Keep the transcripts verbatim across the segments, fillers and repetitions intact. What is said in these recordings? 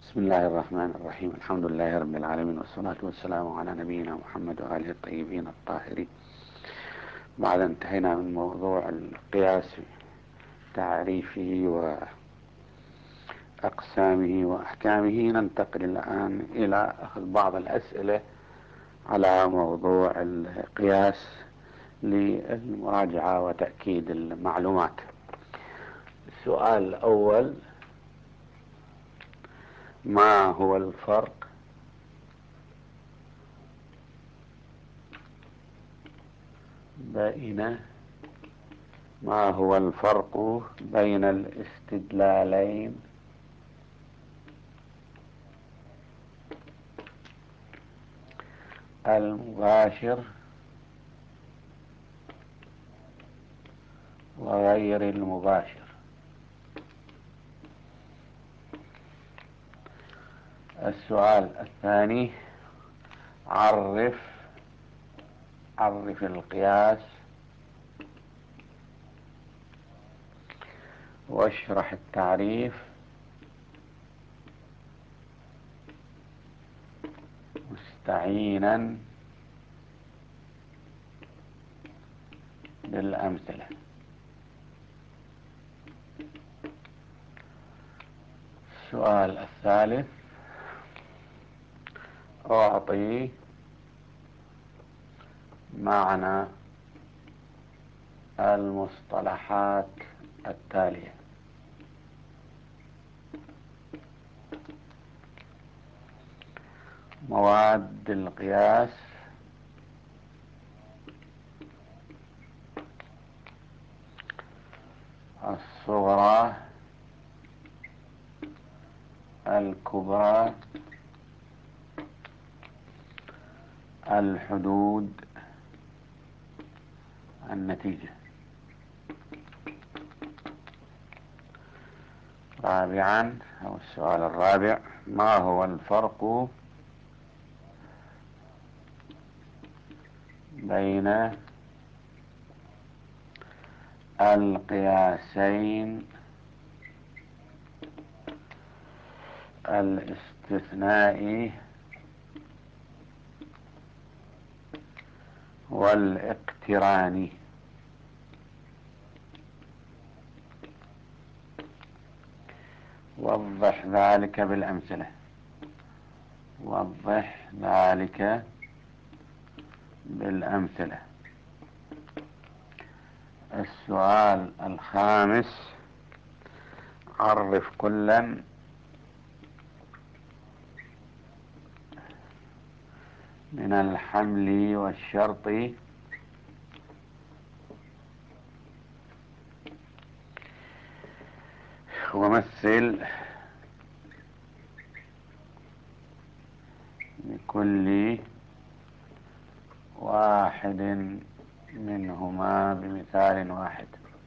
بسم الله الرحمن الرحيم. الحمد لله رب العالمين، والصلاة والسلام على نبينا محمد وآله الطيبين الطاهرين. بعد انتهينا من موضوع القياس، تعريفه وأقسامه وأحكامه، ننتقل الآن إلى أخذ بعض الأسئلة على موضوع القياس للمراجعة وتأكيد المعلومات. السؤال الأول: ما هو الفرق بين ما هو الفرق بين الاستدلالين المباشر وغير المباشر؟ السؤال الثاني: عرف عرف القياس واشرح التعريف مستعينا بالأمثلة. السؤال الثالث: أعطي معنى المصطلحات التالية. مواد القياس، الصغرى، الكبرى، الحدود، النتيجة. رابعا، أو السؤال الرابع: ما هو الفرق بين القياسين الاستثنائي والاقتراني؟ وضح ذلك بالأمثلة. وضح ذلك بالأمثلة. السؤال الخامس: عرف كلا من الحمل والشرط ومثل لكل واحد منهما بمثال واحد.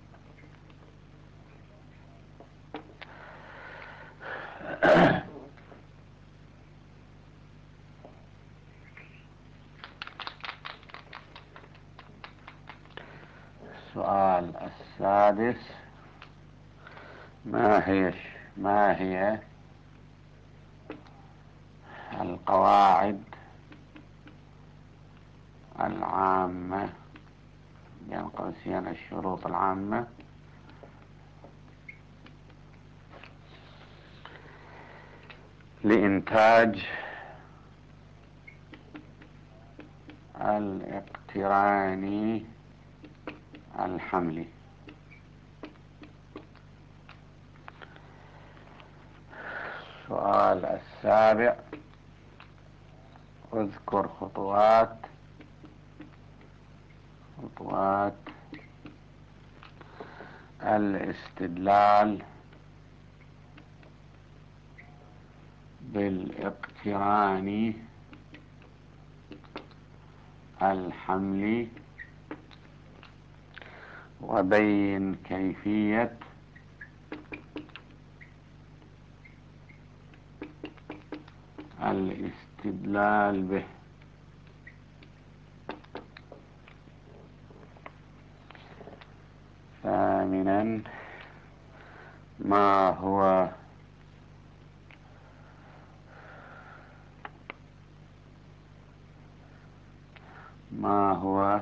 السؤال السادس: ما هي ما هي القواعد العامة، بين قوسين الشروط العامة، لإنتاج الاقتراني الحملي؟ السؤال السابع: اذكر خطوات خطوات الاستدلال بالاقتران الحملي، وبين كيفية الاستدلال به. ثامنا: ما هو ما هو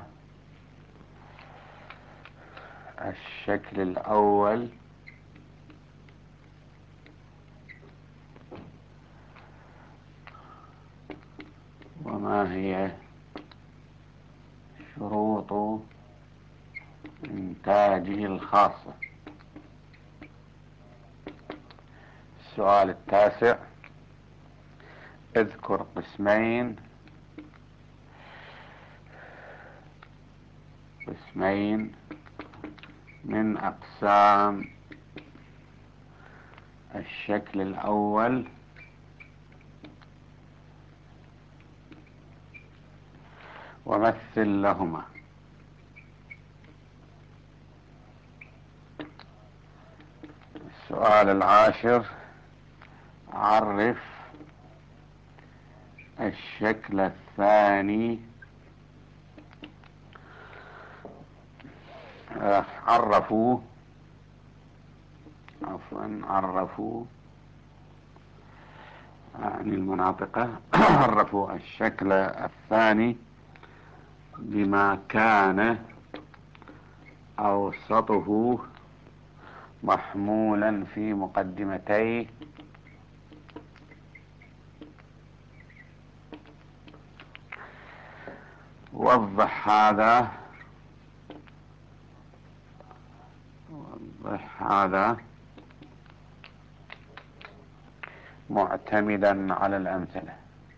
الشكل الأول وما هي شروط إنتاجه الخاصة؟ السؤال التاسع: اذكر قسمين قسمين من أقسام الشكل الأول ومثل لهما. السؤال العاشر: عرف الشكل الثاني آه، عرفوا عفوا عرفوا يعني المناطقة عرفوا الشكل الثاني بما كان أوسطه محمولا في مقدمتيه وضح هذا وضح هذا معتمدا على الأمثلة.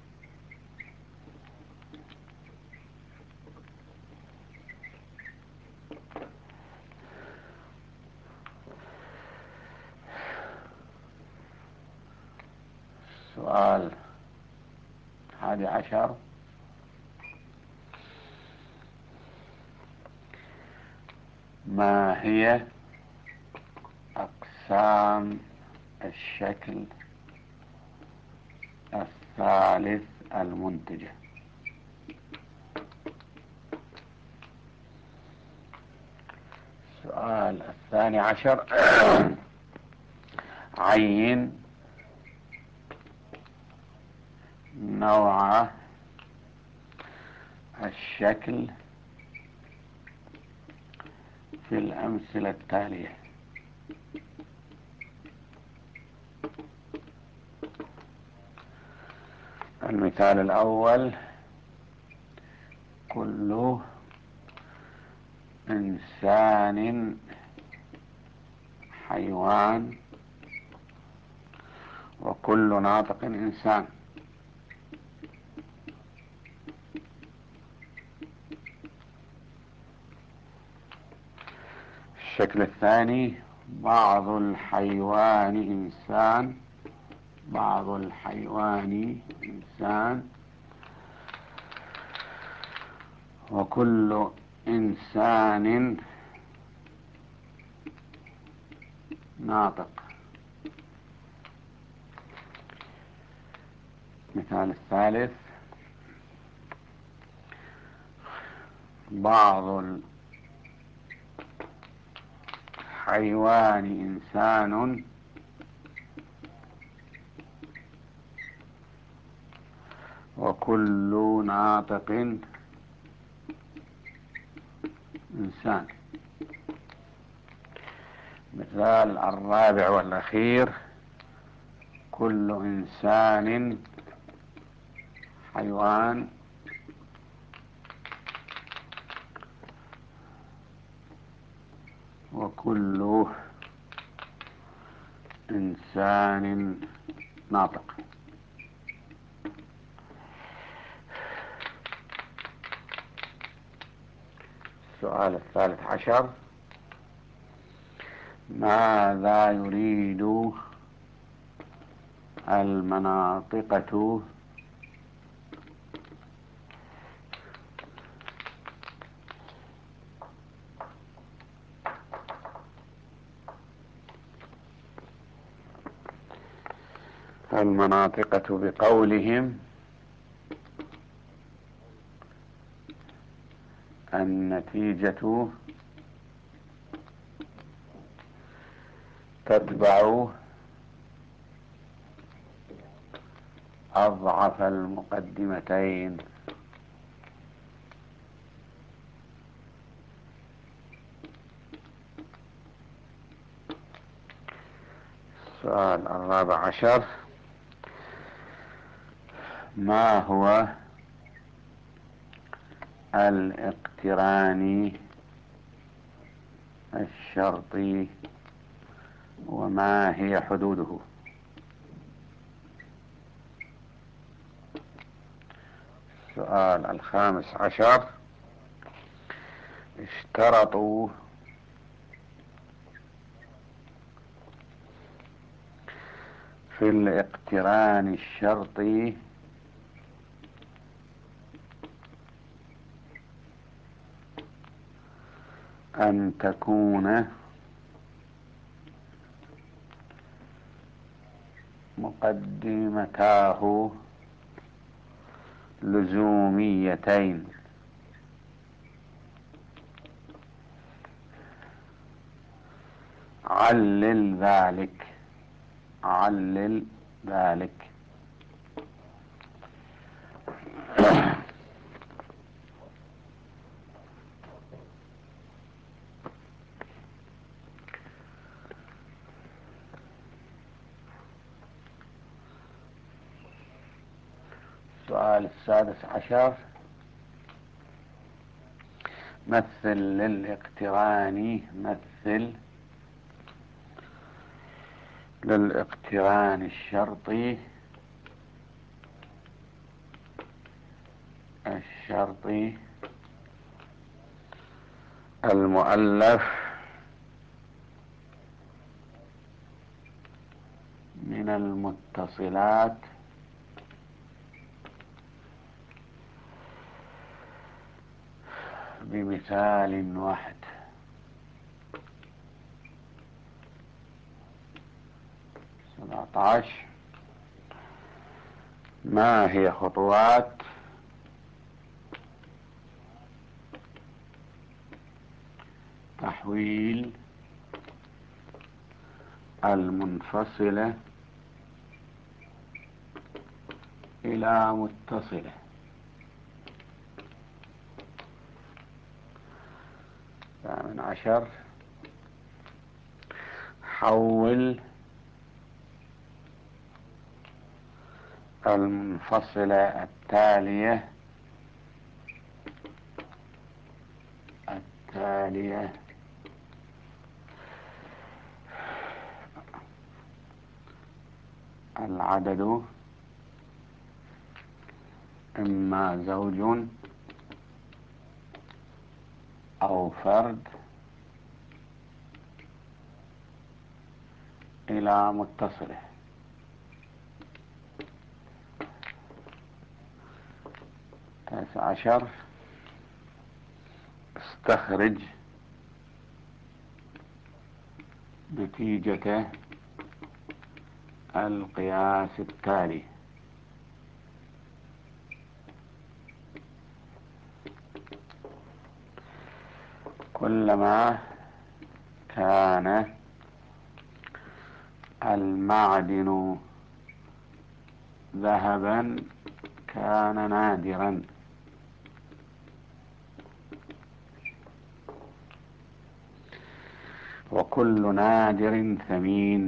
سؤال الحادي عشر: ما هي أقسام الشكل الثالث المنتجة؟ السؤال الثاني عشر: عين نوع الشكل في الأمثلة التالية. المثال الأول: كل إنسان حيوان وكل ناطق إنسان. الشكل الثاني: بعض الحيوان إنسان بعض الحيوان إنسان وكل إنسان ناطق. المثال الثالث: بعض الحيوان إنسان وكل ناطق إنسان. مثال الرابع والأخير: كل إنسان حيوان وكل إنسان ناطق. السؤال الثالث عشر: ماذا يريد المناطقة المناطقة بقولهم النتيجة تتبع أضعف المقدمتين؟ السؤال الرابع عشر: ما هو الاقتران الشرطي وما هي حدوده؟ السؤال الخامس عشر: اشترطوا في الاقتران الشرطي أن تكون مقدمتاه لزوميتين. علل ذلك. علل ذلك. السؤال السادس عشر: مثل للاقتران مثل للاقتران الشرطي الشرطي المؤلف من المتصلات بمثال واحد. سبعة عشر: ما هي خطوات تحويل المنفصلة إلى متصلة؟ الثامن عشر: حول المنفصلة التالية التالية العدد إما زوج أو فرد إلى متصلة. التاسع عشر: استخرج نتيجة القياس التالي. كلما كان المعدن ذهبا كان نادرا. وكل نادر ثمين.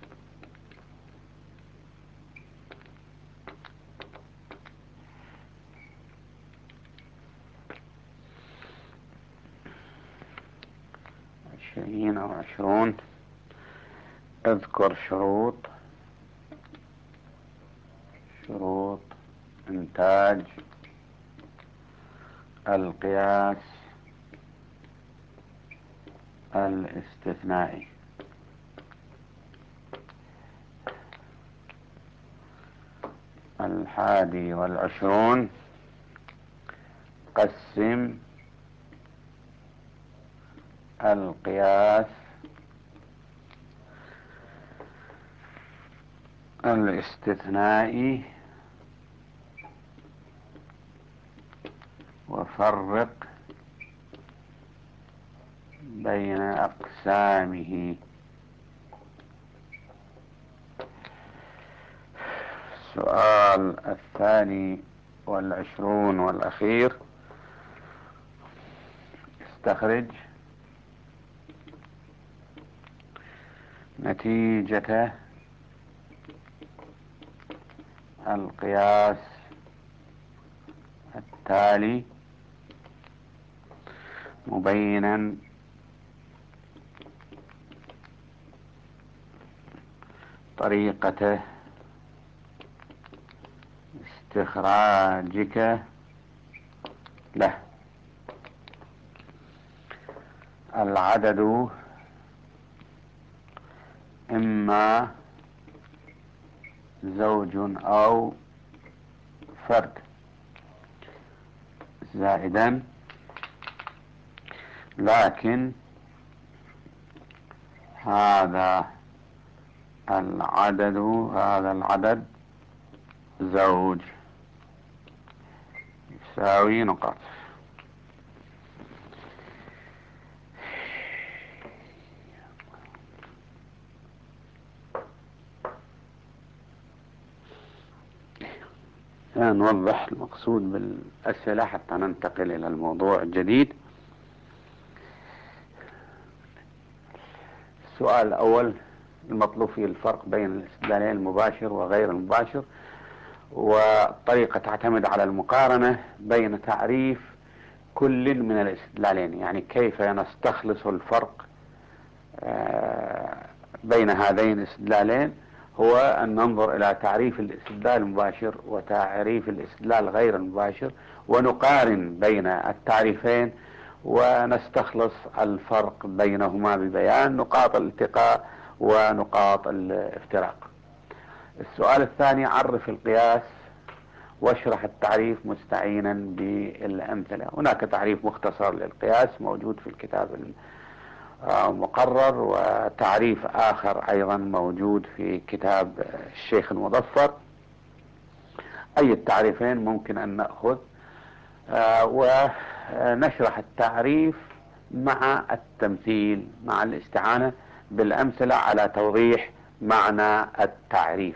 عشرين أو عشرون: اذكر شروط شروط إنتاج القياس الاستثنائي. الحادي والعشرون: قسم القياس الاستثنائي وفرق بين أقسامه. السؤال الثاني والعشرون والأخير: استخرج نتيجة القياس التالي مبينا طريقة استخراجك له. العدد إما زوج أو فرد زائدا، لكن هذا العدد هذا العدد زوج يساوي نقاط. نوضح المقصود بالأسئلة حتى ننتقل إلى الموضوع الجديد. السؤال الأول المطلوب فيه الفرق بين الاستدلالين المباشر وغير المباشر، والطريقة تعتمد على المقارنة بين تعريف كل من الاستدلالين، يعني كيف نستخلص الفرق بين هذين الاستدلالين. هو أن ننظر إلى تعريف الاستدلال المباشر وتعريف الاستدلال غير المباشر، ونقارن بين التعريفين ونستخلص الفرق بينهما ببيان نقاط الالتقاء ونقاط الافتراق. السؤال الثاني عرف القياس واشرح التعريف مستعينا بالأمثلة. هناك تعريف مختصر للقياس موجود في الكتاب المقرر، وتعريف آخر أيضا موجود في كتاب الشيخ المظفر. أي التعريفين ممكن أن نأخذ ونشرح التعريف مع التمثيل مع الاستعانة بالأمثلة على توضيح معنى التعريف.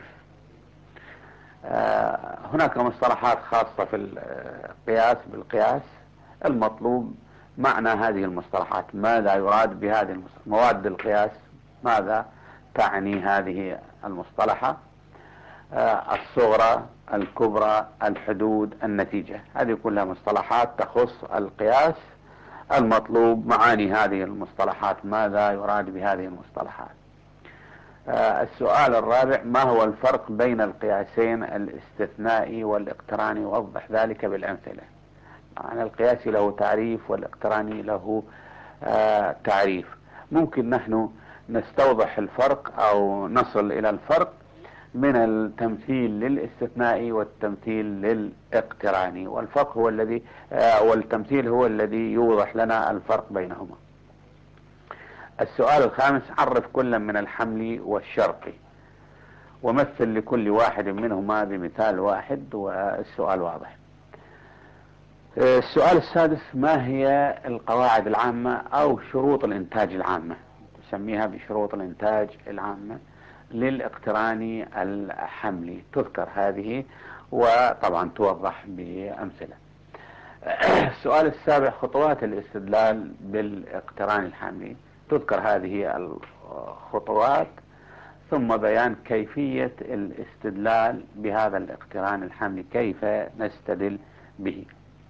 هناك مصطلحات خاصة في القياس بالقياس. المطلوب معنى هذه المصطلحات، ماذا يراد بهذه المصطلحات، مواد القياس ماذا تعني هذه المصطلحة، الصغرى الكبرى الحدود النتيجة، هذه كلها مصطلحات تخص القياس. المطلوب معاني هذه المصطلحات، ماذا يراد بهذه المصطلحات. السؤال الرابع ما هو الفرق بين القياسين الاستثنائي والاقتراني، ووضح ذلك بالأمثلة. يعني القياسي له تعريف والاقتراني له آه تعريف. ممكن نحن نستوضح الفرق أو نصل إلى الفرق من التمثيل للاستثنائي والتمثيل للاقتراني، والفرق هو الذي آه والتمثيل هو الذي يوضح لنا الفرق بينهما. السؤال الخامس عرف كل من الحمل والشرطي ومثل لكل واحد منهما بمثال واحد، والسؤال واضح. السؤال السادس ما هي القواعد العامة أو شروط الإنتاج العامة، تسميها بشروط الإنتاج العامة للاقتراني الحملي، تذكر هذه وطبعا توضح بأمثلة. السؤال السابع خطوات الاستدلال بالاقتران الحملي، تذكر هذه الخطوات ثم بيان كيفية الاستدلال بهذا الاقتران الحملي، كيف نستدل به.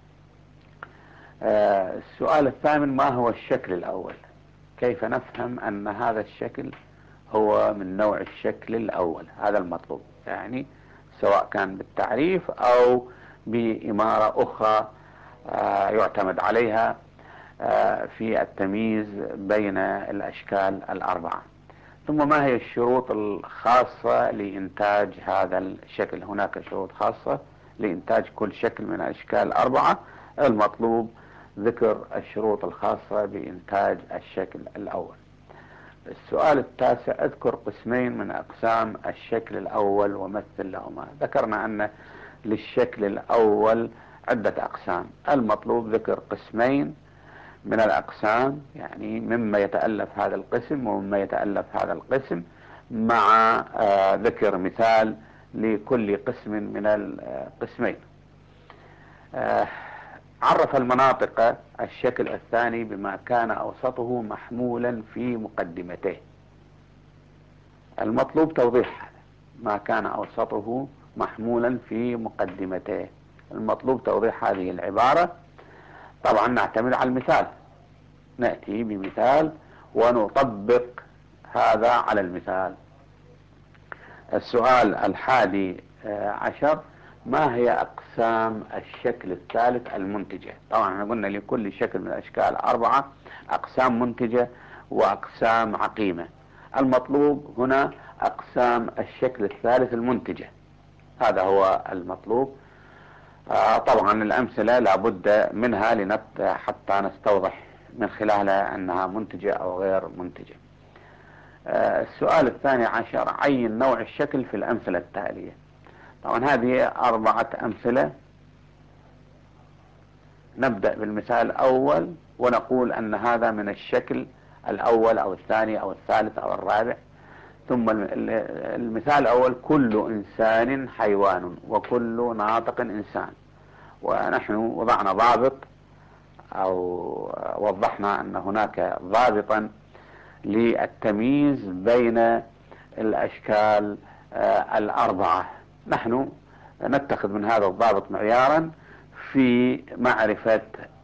السؤال الثامن ما هو الشكل الأول، كيف نفهم أن هذا الشكل هو من نوع الشكل الأول، هذا المطلوب، يعني سواء كان بالتعريف أو بإمارة أخرى يعتمد عليها في التمييز بين الأشكال الأربعة. ثم ما هي الشروط الخاصة لإنتاج هذا الشكل، هناك شروط خاصة لإنتاج كل شكل من الأشكال الأربعة، المطلوب ذكر الشروط الخاصة بإنتاج الشكل الأول. السؤال التاسع اذكر قسمين من أقسام الشكل الأول ومثل لهما. ذكرنا أن للشكل الأول عدة أقسام، المطلوب ذكر قسمين من الأقسام، يعني مما يتألف هذا القسم ومما يتألف هذا القسم، مع آه ذكر مثال لكل قسم من القسمين. آه عرف المناطق الشكل الثاني بما كان أوسطه محمولا في مقدمته. المطلوب توضيح هذا، ما كان أوسطه محمولا في مقدمته. المطلوب توضيح هذه العبارة. طبعا نعتمد على المثال، نأتي بمثال ونطبق هذا على المثال. السؤال الحادي عشر: ما هي أقسام الشكل الثالث المنتجة؟ طبعا احنا قلنا لكل شكل من الأشكال أربعة أقسام منتجة وأقسام عقيمة. المطلوب هنا أقسام الشكل الثالث المنتجة، هذا هو المطلوب. آه طبعا الأمثلة لابد منها لنت حتى نستوضح من خلالها أنها منتجة أو غير منتجة. آه السؤال الثاني عشر: عين نوع الشكل في الأمثلة التالية. طبعا هذه أربعة أمثلة. نبدأ بالمثال الأول ونقول أن هذا من الشكل الأول أو الثاني أو الثالث أو الرابع. ثم المثال الأول: كل إنسان حيوان وكل ناطق إنسان. ونحن وضعنا ضابط أو وضحنا أن هناك ضابطا للتمييز بين الأشكال الأربعة. نحن نتخذ من هذا الضابط معيارا في معرفة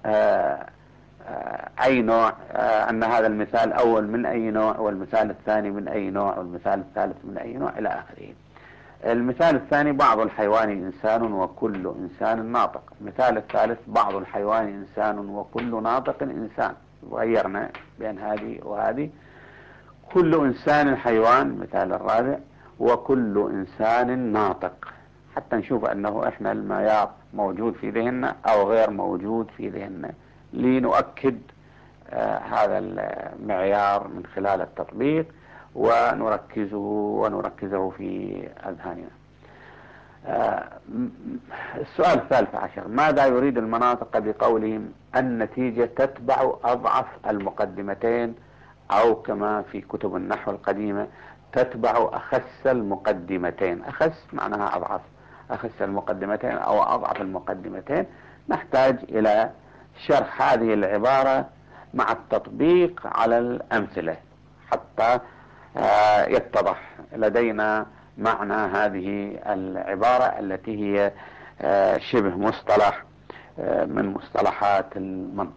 أي نوع، أن هذا المثال الأول من أي نوع، والمثال الثاني من أي نوع، والمثال الثالث من أي نوع، إلى آخره. المثال الثاني: بعض الحيوان إنسان وكل إنسان ناطق. المثال الثالث: بعض الحيوان إنسان وكل ناطق إنسان. غيرنا بين هذه وهذه. كل إنسان حيوان، مثال الرابع، وكل إنسان ناطق، حتى نشوف أنه إحنا المعيار موجود في ذهننا أو غير موجود في ذهننا، لنؤكد آه هذا المعيار من خلال التطبيق ونركزه ونركزه في أذهاننا. آه السؤال الثالث عشر: ماذا يريد المناطق بقولهم النتيجة تتبع أضعف المقدمتين، أو كما في كتب النحو القديمة تتبع أخس المقدمتين؟ أخس معناها أضعف، أخس المقدمتين أو أضعف المقدمتين. نحتاج إلى شرح هذه العبارة مع التطبيق على الأمثلة حتى يتضح لدينا معنى هذه العبارة التي هي شبه مصطلح من مصطلحات المنطق.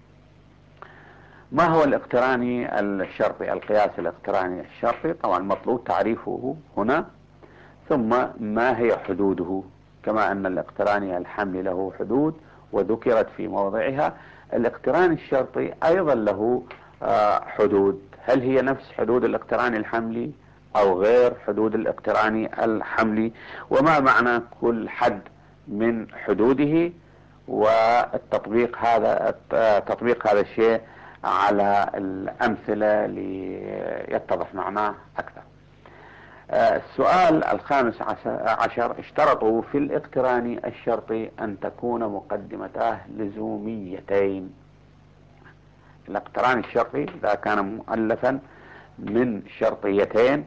ما هو الاقتراني الشرطي؟ القياس الاقتراني الشرطي طبعا مطلوب تعريفه هنا، ثم ما هي حدوده، كما أن الاقتراني الحملي له حدود وذكرت في موضعها. الاقتراني الشرطي أيضا له حدود. هل هي نفس حدود الاقتراني الحملي أو غير حدود الاقتراني الحملي؟ وما معنى كل حد من حدوده؟ والتطبيق هذا تطبيق هذا الشيء على الأمثلة ليتضح معناه أكثر. السؤال الخامس عشر: اشترطوا في الاقتراني الشرطي أن تكون مقدمتاه لزوميتين. الاقتراني الشرطي إذا كان مؤلفا من شرطيتين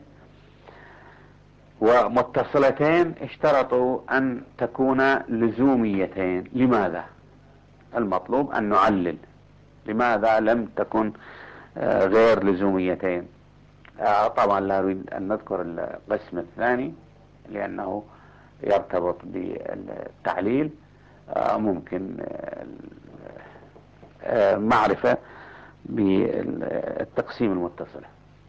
ومتصلتين اشترطوا أن تكون لزوميتين. لماذا؟ المطلوب أن نعلل لماذا لم تكن غير لزوميتين. طبعا لا نريد أن نذكر القسم الثاني لأنه يرتبط بالتعليل. ممكن معرفة بالتقسيم المتصلة.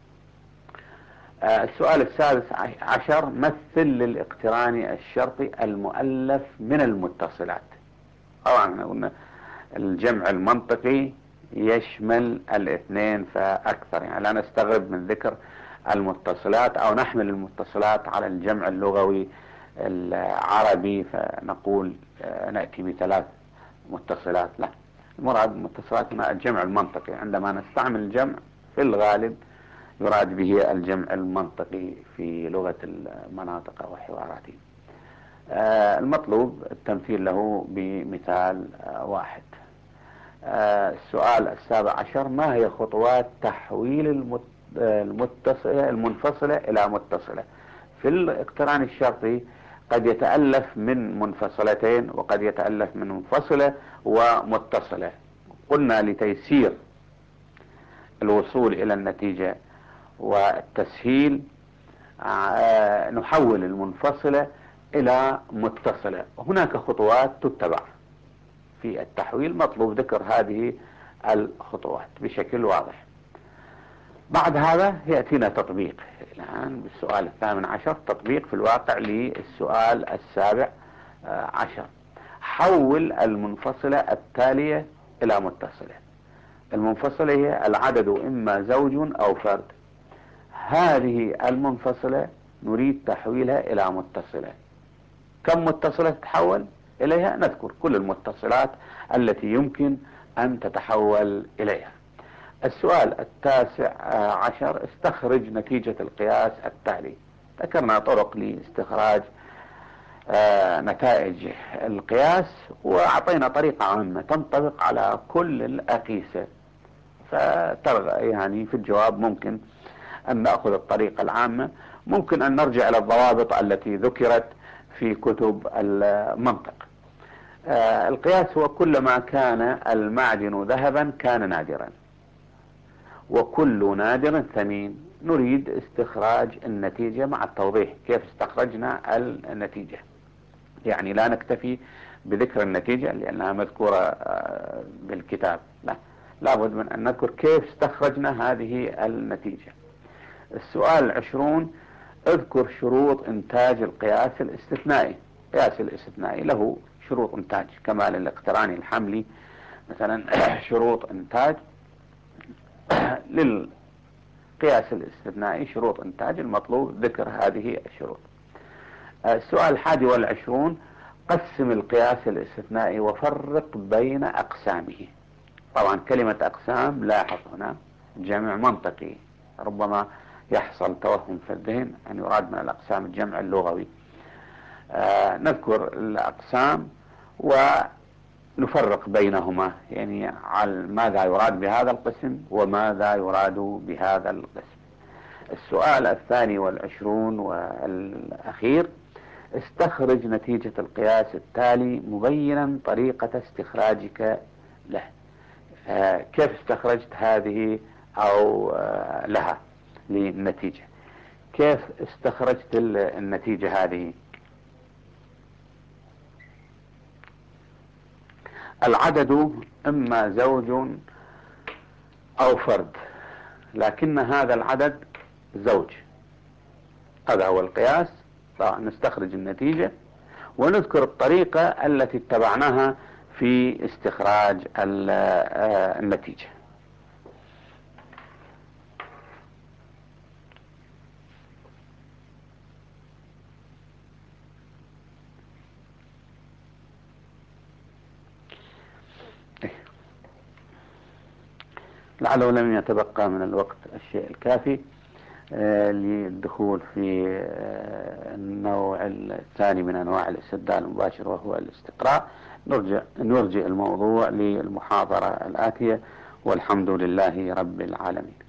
السؤال السادس عشر: مثل للاقتراني الشرطي المؤلف من المتصلات. طبعا قلنا الجمع المنطقي يشمل الاثنين فأكثر، يعني لا نستغرب من ذكر المتصلات أو نحمل المتصلات على الجمع اللغوي العربي فنقول نأتي بثلاث متصلات. لا، المراد بالمتصلات هنا الجمع المنطقي. عندما نستعمل الجمع في الغالب يراد به الجمع المنطقي في لغة المناطق أو حواراتهم. المطلوب التمثيل له بمثال واحد. السؤال السابع عشر: ما هي خطوات تحويل المتصلة المنفصلة إلى متصلة؟ في الاقتران الشرطي قد يتألف من منفصلتين وقد يتألف من منفصلة ومتصلة. قلنا لتيسير الوصول إلى النتيجة والتسهيل نحول المنفصلة إلى متصلة. هناك خطوات تتبع في التحويل، مطلوب ذكر هذه الخطوات بشكل واضح. بعد هذا يأتينا تطبيق الآن بالسؤال الثامن عشر، تطبيق في الواقع للسؤال السابع عشر. حول المنفصلة التالية إلى متصلة. المنفصلة هي العدد إما زوج أو فرد. هذه المنفصلة نريد تحويلها إلى متصلة. كم متصلة تتحول إليها؟ نذكر كل المتصلات التي يمكن أن تتحول إليها. السؤال التاسع عشر، استخرج نتيجة القياس التالي. ذكرنا طرق لاستخراج آه نتائج القياس، وأعطينا طريقة عامة تنطبق على كل الأقيسة. فترى يعني في الجواب ممكن أن نأخذ الطريقة العامة، ممكن أن نرجع إلى الضوابط التي ذكرت في كتب المنطق. آه القياس هو كلما كان المعدن ذهبا كان نادرا، وكل نادر ثمين. نريد استخراج النتيجة مع التوضيح كيف استخرجنا النتيجة، يعني لا نكتفي بذكر النتيجة لأنها مذكورة بالكتاب، لا، لابد من أن نذكر كيف استخرجنا هذه النتيجة. السؤال العشرون، اذكر شروط انتاج القياس الاستثنائي. القياس الاستثنائي له شروط انتاج كما للاقتراني الحملي مثلا شروط انتاج. للقياس الاستثنائي شروط انتاج، المطلوب ذكر هذه الشروط. السؤال الحادي والعشرون، قسم القياس الاستثنائي وفرق بين أقسامه. طبعا كلمة أقسام لاحظ هنا جمع منطقي، ربما يحصل توهم في الذهن أن يراد من الأقسام الجمع اللغوي. آه نذكر الأقسام ونفرق بينهما، يعني على ماذا يراد بهذا القسم وماذا يراد بهذا القسم. السؤال الثاني والعشرون والأخير، استخرج نتيجة القياس التالي مبينا طريقة استخراجك له. آه كيف استخرجت هذه أو آه لها للنتيجة؟ كيف استخرجت النتيجة هذه؟ العدد إما زوج أو فرد، لكن هذا العدد زوج. هذا هو القياس. نستخرج النتيجة ونذكر الطريقة التي اتبعناها في استخراج النتيجة. لعله لم يتبقى من الوقت الشيء الكافي آه للدخول في آه النوع الثاني من أنواع الاستبدال المباشر وهو الاستقراء. نرجع نرجع الموضوع للمحاضرة الآتية، والحمد لله رب العالمين.